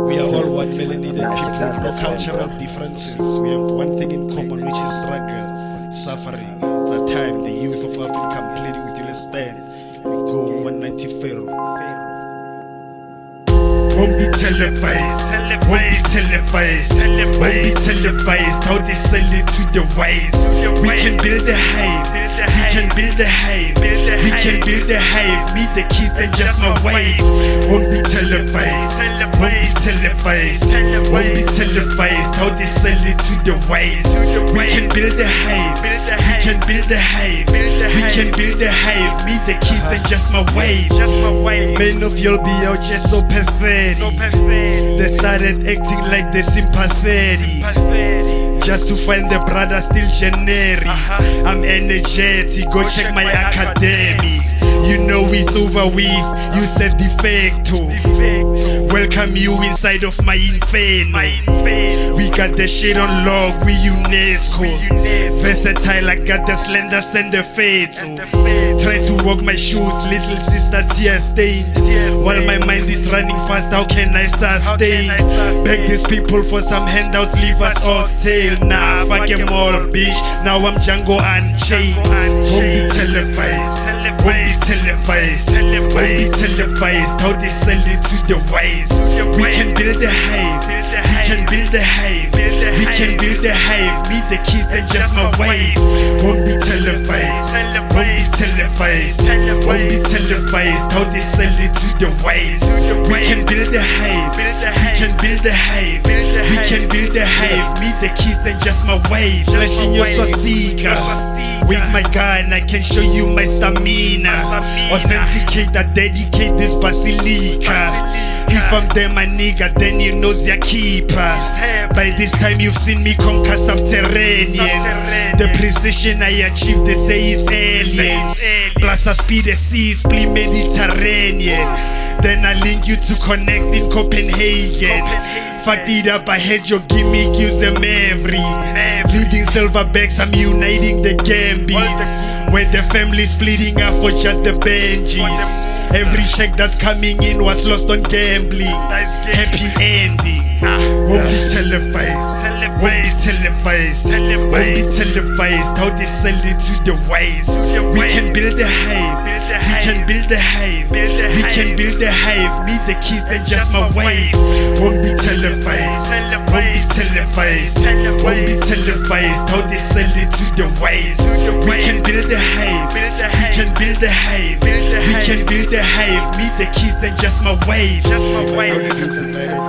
We are all one melanated people, no cultural differences. We have one thing in common, which is struggle, suffering. It's a time the youth of Africa, I'm pleading with you, let's stand. Let's go 190 Pharaoh. Won't be televised, won't be televised, won't be televised. How they sell it to the wise. We can build a hive, we can build a hive, we can build a hive. Meet the kids and just my wife. Won't be televised, won't be televised, won't be televised. How they sell it to the wise. We can build a hive, we can build a hive, we can build a hive. Meet the kids and just my wife. Many of y'all be out just so pathetic. They started acting like they're sympathetic, just to find the brother still generic. I'm energetic, go check my academics. You know it's over with, you said de facto. Welcome you inside of my inferno. We got the shit on log, we UNESCO. Versatile, I got the slender and the fatal. Try to walk my shoes, little sister tear stain. While my mind is running fast, how can I sustain? Beg these people for some handouts, leave us oxtail. Nah, fuck them all, bitch. Now I'm Django Unchained. Won't be televised, won't be televised, won't be televised. How they sell it to the wise. We can build a hive, we can build a hive, we can build a hive. Meet the kids and just my wife. Won't be televised, won't be televised, won't be televised. How they sell it to the wise. We can build a hive, we can build a hive, we can build a hive. Meet the kids and just my wife. Flashing your swastika with my gun, I can show you my stamina. Authenticate, I dedicate this basilica. If I'm there, my nigga, then you know your keeper. By this time you've seen me conquer subterraneans. The precision I achieved, they say it's aliens. Plus I speed the sea, split Mediterranean. Then I link you to connect in Copenhagen. Fucked it up, I had your gimmick, use them every. Leading silverbacks, I'm uniting the Gambies. Where the family splitting up for just the Benjis. Every check that's coming in was lost on gambling. Happy ending. Won't be televised, won't be televised, won't be televised. How they sell it to the wise. We can build a hive, we can build a hive, we can build a hive. Meet the kids and just my wife. Won't be televised, won't be televised, won't be televised. How they sell it to the wise. We can build a hive, we can build a hive, we can build a hive. Meet the kids and just my wife.